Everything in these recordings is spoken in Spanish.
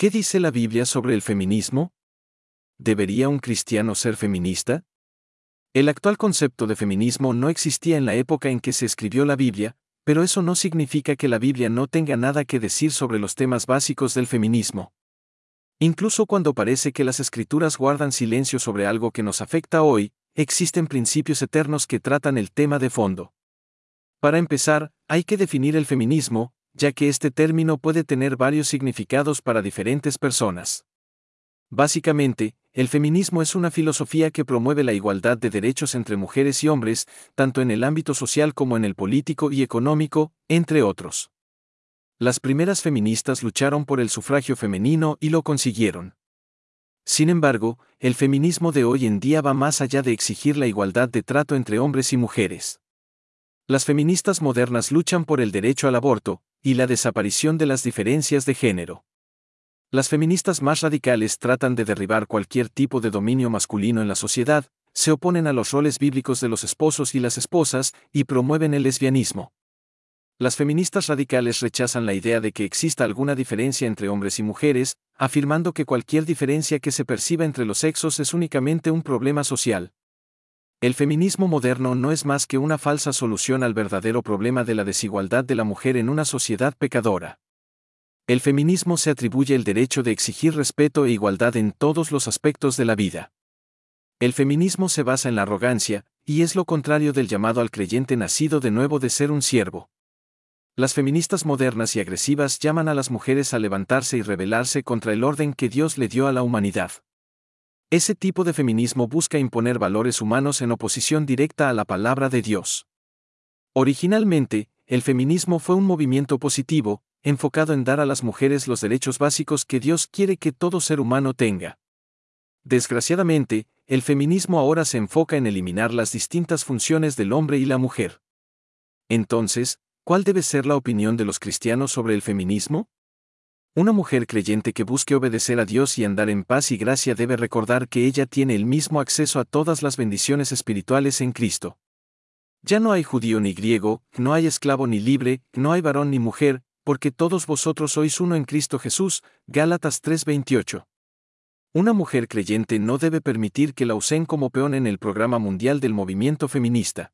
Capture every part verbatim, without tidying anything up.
¿Qué dice la Biblia sobre el feminismo? ¿Debería un cristiano ser feminista? El actual concepto de feminismo no existía en la época en que se escribió la Biblia, pero eso no significa que la Biblia no tenga nada que decir sobre los temas básicos del feminismo. Incluso cuando parece que las escrituras guardan silencio sobre algo que nos afecta hoy, existen principios eternos que tratan el tema de fondo. Para empezar, hay que definir el feminismo, ya que este término puede tener varios significados para diferentes personas. Básicamente, el feminismo es una filosofía que promueve la igualdad de derechos entre mujeres y hombres, tanto en el ámbito social como en el político y económico, entre otros. Las primeras feministas lucharon por el sufragio femenino y lo consiguieron. Sin embargo, el feminismo de hoy en día va más allá de exigir la igualdad de trato entre hombres y mujeres. Las feministas modernas luchan por el derecho al aborto y la desaparición de las diferencias de género. Las feministas más radicales tratan de derribar cualquier tipo de dominio masculino en la sociedad, se oponen a los roles bíblicos de los esposos y las esposas y promueven el lesbianismo. Las feministas radicales rechazan la idea de que exista alguna diferencia entre hombres y mujeres, afirmando que cualquier diferencia que se perciba entre los sexos es únicamente un problema social. El feminismo moderno no es más que una falsa solución al verdadero problema de la desigualdad de la mujer en una sociedad pecadora. El feminismo se atribuye el derecho de exigir respeto e igualdad en todos los aspectos de la vida. El feminismo se basa en la arrogancia, y es lo contrario del llamado al creyente nacido de nuevo de ser un siervo. Las feministas modernas y agresivas llaman a las mujeres a levantarse y rebelarse contra el orden que Dios le dio a la humanidad. Ese tipo de feminismo busca imponer valores humanos en oposición directa a la palabra de Dios. Originalmente, el feminismo fue un movimiento positivo, enfocado en dar a las mujeres los derechos básicos que Dios quiere que todo ser humano tenga. Desgraciadamente, el feminismo ahora se enfoca en eliminar las distintas funciones del hombre y la mujer. Entonces, ¿cuál debe ser la opinión de los cristianos sobre el feminismo? Una mujer creyente que busque obedecer a Dios y andar en paz y gracia debe recordar que ella tiene el mismo acceso a todas las bendiciones espirituales en Cristo. Ya no hay judío ni griego, no hay esclavo ni libre, no hay varón ni mujer, porque todos vosotros sois uno en Cristo Jesús. Gálatas tres veintiocho. Una mujer creyente no debe permitir que la usen como peón en el programa mundial del movimiento feminista.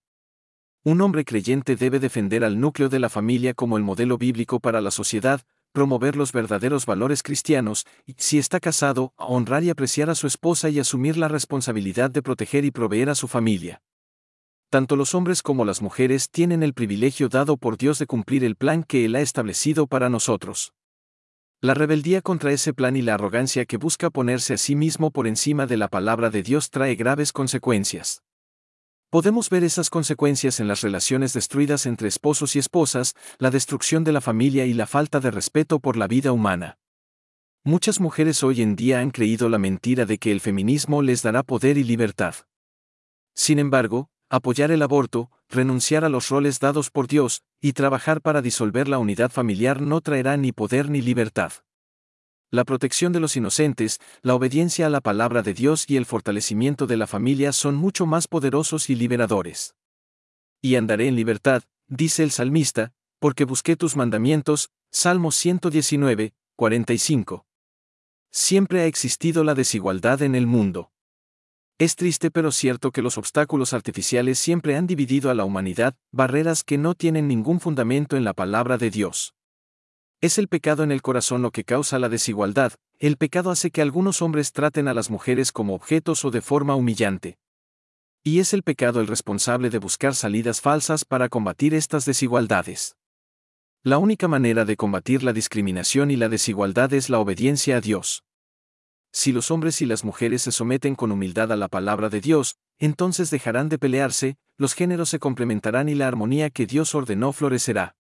Un hombre creyente debe defender al núcleo de la familia como el modelo bíblico para la sociedad, promover los verdaderos valores cristianos, y, si está casado, honrar y apreciar a su esposa y asumir la responsabilidad de proteger y proveer a su familia. Tanto los hombres como las mujeres tienen el privilegio dado por Dios de cumplir el plan que Él ha establecido para nosotros. La rebeldía contra ese plan y la arrogancia que busca ponerse a sí mismo por encima de la palabra de Dios trae graves consecuencias. Podemos ver esas consecuencias en las relaciones destruidas entre esposos y esposas, la destrucción de la familia y la falta de respeto por la vida humana. Muchas mujeres hoy en día han creído la mentira de que el feminismo les dará poder y libertad. Sin embargo, apoyar el aborto, renunciar a los roles dados por Dios, y trabajar para disolver la unidad familiar no traerá ni poder ni libertad. La protección de los inocentes, la obediencia a la palabra de Dios y el fortalecimiento de la familia son mucho más poderosos y liberadores. Y andaré en libertad, dice el salmista, porque busqué tus mandamientos. Salmo ciento diecinueve, cuarenta y cinco. Siempre ha existido la desigualdad en el mundo. Es triste pero cierto que los obstáculos artificiales siempre han dividido a la humanidad, barreras que no tienen ningún fundamento en la palabra de Dios. Es el pecado en el corazón lo que causa la desigualdad. El pecado hace que algunos hombres traten a las mujeres como objetos o de forma humillante. Y es el pecado el responsable de buscar salidas falsas para combatir estas desigualdades. La única manera de combatir la discriminación y la desigualdad es la obediencia a Dios. Si los hombres y las mujeres se someten con humildad a la palabra de Dios, entonces dejarán de pelearse, los géneros se complementarán y la armonía que Dios ordenó florecerá.